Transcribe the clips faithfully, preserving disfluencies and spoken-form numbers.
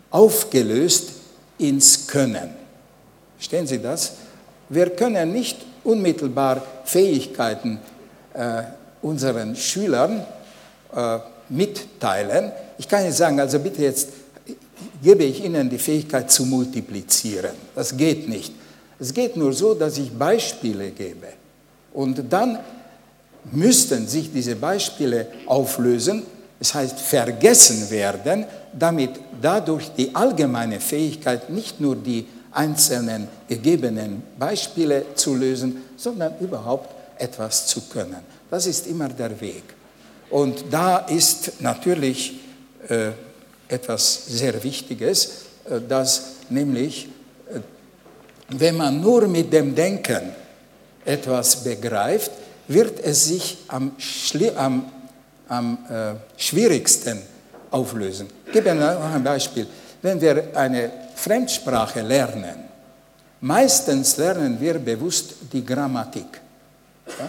aufgelöst ins Können. Verstehen Sie das? Wir können nicht unmittelbar Fähigkeiten äh, unseren Schülern äh, mitteilen. Ich kann nicht sagen, also bitte jetzt gebe ich Ihnen die Fähigkeit zu multiplizieren. Das geht nicht. Es geht nur so, dass ich Beispiele gebe. Und dann müssten sich diese Beispiele auflösen, das heißt vergessen werden, damit dadurch die allgemeine Fähigkeit nicht nur die einzelnen gegebenen Beispiele zu lösen, sondern überhaupt etwas zu können. Das ist immer der Weg. Und da ist natürlich äh, etwas sehr Wichtiges, äh, dass nämlich, äh, wenn man nur mit dem Denken etwas begreift, wird es sich am, am, am äh, schwierigsten auflösen. Ich gebe Ihnen noch ein Beispiel. Wenn wir eine Fremdsprache lernen, meistens lernen wir bewusst die Grammatik. Ja?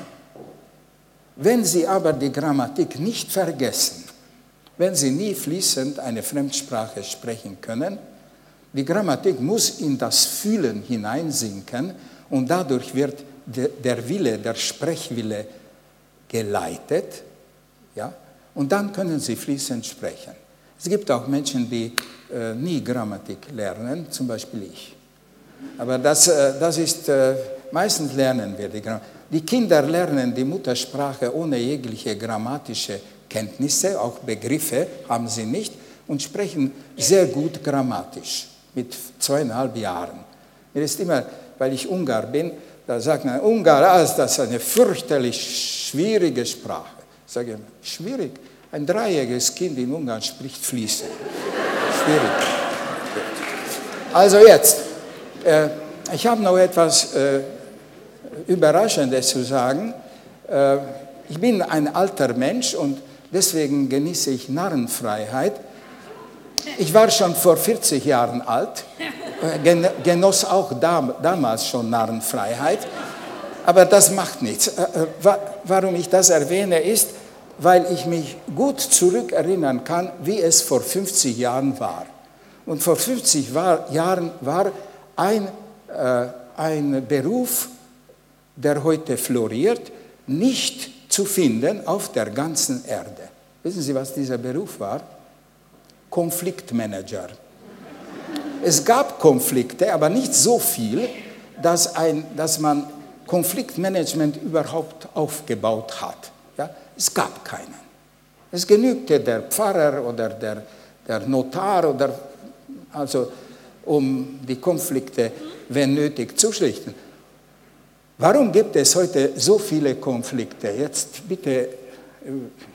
Wenn Sie aber die Grammatik nicht vergessen, wenn Sie nie fließend eine Fremdsprache sprechen können, die Grammatik muss in das Fühlen hineinsinken und dadurch wird der Wille, der Sprechwille geleitet, ja? Und dann können Sie fließend sprechen. Es gibt auch Menschen, die äh, nie Grammatik lernen, zum Beispiel ich. Aber das, äh, das ist, äh, meistens lernen wir die Grammatik. Die Kinder lernen die Muttersprache ohne jegliche grammatische Kenntnisse, auch Begriffe haben sie nicht und sprechen sehr gut grammatisch mit zweieinhalb Jahren. Mir ist immer, weil ich Ungar bin, da sagt man, Ungar, ah, das ist eine fürchterlich schwierige Sprache. Ich sage, schwierig? Ein dreijähriges Kind in Ungarn spricht fließend. Schwierig. Also jetzt, äh, ich habe noch etwas äh, Überraschendes zu sagen. Äh, ich bin ein alter Mensch und deswegen genieße ich Narrenfreiheit. Ich war schon vor vierzig Jahren alt, äh, genoss auch da, damals schon Narrenfreiheit, aber das macht nichts. Äh, wa warum ich das erwähne, ist, weil ich mich gut zurückerinnern kann, wie es vor fünfzig Jahren war. Und vor fünfzig war, Jahren war ein, äh, ein Beruf, der heute floriert, nicht zu finden auf der ganzen Erde. Wissen Sie, was dieser Beruf war? Konfliktmanager. Es gab Konflikte, aber nicht so viel, dass, ein, dass man Konfliktmanagement überhaupt aufgebaut hat. Ja? Es gab keinen. Es genügte der Pfarrer oder der, der Notar, oder, also, um die Konflikte, wenn nötig, zu schlichten. Warum gibt es heute so viele Konflikte? Jetzt bitte